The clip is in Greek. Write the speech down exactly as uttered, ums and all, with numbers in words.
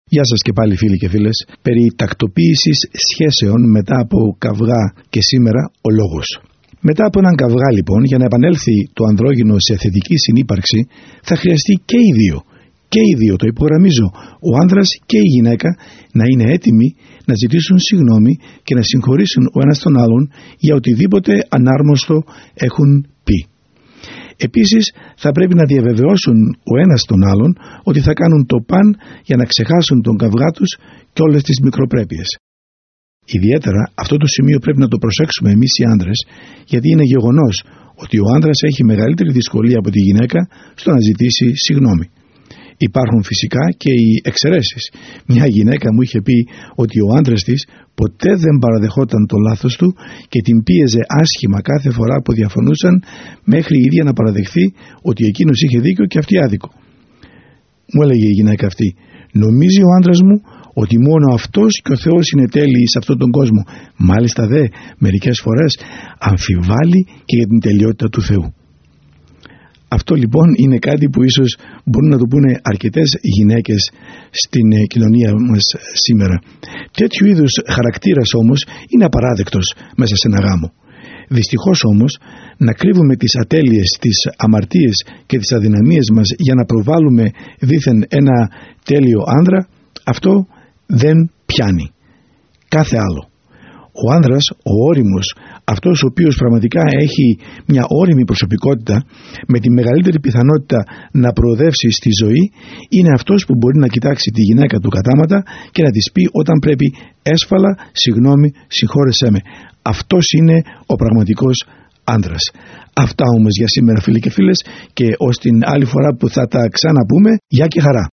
Γεια σας και πάλι φίλοι και φίλες. Περί τακτοποίησης σχέσεων μετά από καυγά και σήμερα ο λόγος. Μετά από έναν καυγά λοιπόν, για να επανέλθει το ανδρόγυνο σε θετική συνύπαρξη, θα χρειαστεί και οι δύο. Και οι δύο, το υπογραμμίζω, ο άνδρας και η γυναίκα να είναι έτοιμοι να ζητήσουν συγγνώμη και να συγχωρήσουν ο ένας τον άλλον για οτιδήποτε ανάρμοστο έχουν πει. Επίσης θα πρέπει να διαβεβαιώσουν ο ένας τον άλλον ότι θα κάνουν το παν για να ξεχάσουν τον καυγά τους και όλες τις μικροπρέπειες. Ιδιαίτερα αυτό το σημείο πρέπει να το προσέξουμε εμείς οι άντρες, γιατί είναι γεγονός ότι ο άντρας έχει μεγαλύτερη δυσκολία από τη γυναίκα στο να ζητήσει συγγνώμη. Υπάρχουν φυσικά και οι εξαιρέσεις. Μια γυναίκα μου είχε πει ότι ο άντρας της ποτέ δεν παραδεχόταν το λάθος του και την πίεζε άσχημα κάθε φορά που διαφωνούσαν, μέχρι η ίδια να παραδεχθεί ότι εκείνος είχε δίκιο και αυτή άδικο. Μου έλεγε η γυναίκα αυτή: νομίζει ο άντρας μου ότι μόνο αυτός και ο Θεός είναι τέλειοι σε αυτόν τον κόσμο. Μάλιστα δε, μερικές φορές αμφιβάλλει και για την τελειότητα του Θεού. Αυτό λοιπόν είναι κάτι που ίσως μπορούν να το πούνε αρκετές γυναίκες στην κοινωνία μας σήμερα. Τέτοιου είδους χαρακτήρας όμως είναι απαράδεκτος μέσα σε ένα γάμο. Δυστυχώς όμως, να κρύβουμε τις ατέλειες, τις αμαρτίες και τις αδυναμίες μας για να προβάλλουμε δήθεν ένα τέλειο άνδρα, αυτό δεν πιάνει. Κάθε άλλο. Ο άνδρας, ο όριμος, αυτός ο οποίος πραγματικά έχει μια όριμη προσωπικότητα με τη μεγαλύτερη πιθανότητα να προοδεύσει στη ζωή, είναι αυτός που μπορεί να κοιτάξει τη γυναίκα του κατάματα και να της πει όταν πρέπει έσφαλα, συγγνώμη, συγχώρεσέ με. Αυτός είναι ο πραγματικός άνδρας. Αυτά όμως για σήμερα φίλοι και φίλες, και ως την άλλη φορά που θα τα ξαναπούμε, γεια και χαρά.